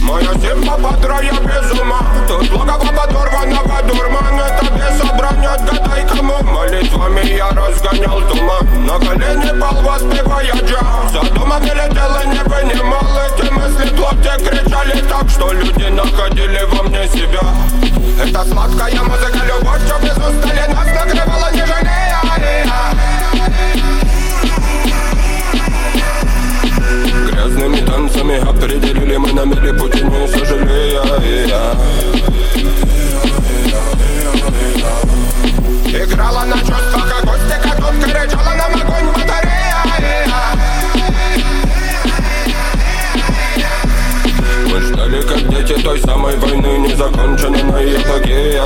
Моя симпа подра, я без ума. Тут логово подорванного дурман. Это беса бронят, гадай кому. Молитвами я разгонял туман. На колени пал, воспевая джаз. За домом не летел и не вынимал. Эти мысли в лобте кричали так, что люди находили во мне себя. Это сладкая музыка, любовь, что без устали нас накрывала, не жалея. Грязными танцами определили мы на миле пути, не сожалея. Играла на чувствах акустика, тут кричала нам огонь батарея. Мы ждали, как дети, той самой войны, незаконченной на эпогея.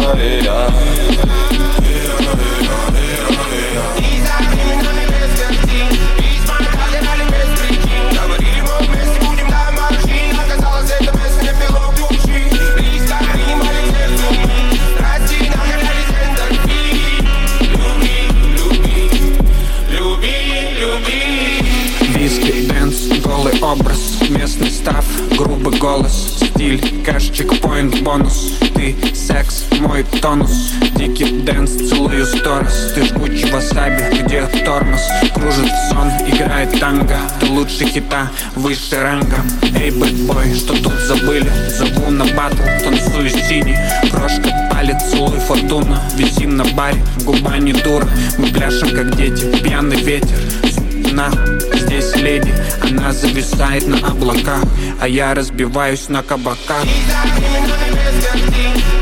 Голый образ, местный став, грубый голос, стиль, кэш, чекпоинт, бонус. Ты секс, мой тонус, дикий дэнс, целую сторис. Ты жгучий васаби, где тормоз, кружит сон, играет танго. Ты лучше хита, выше ранга. Эй, бэтбой, что тут забыли? Зову на батл, танцую синий. Прошка палит, целуй фортуну. Висим на баре, губа не дура. Мы пляшем, как дети, пьяный ветер. Здесь леди, она зависает на облаках, а я разбиваюсь на кабаках.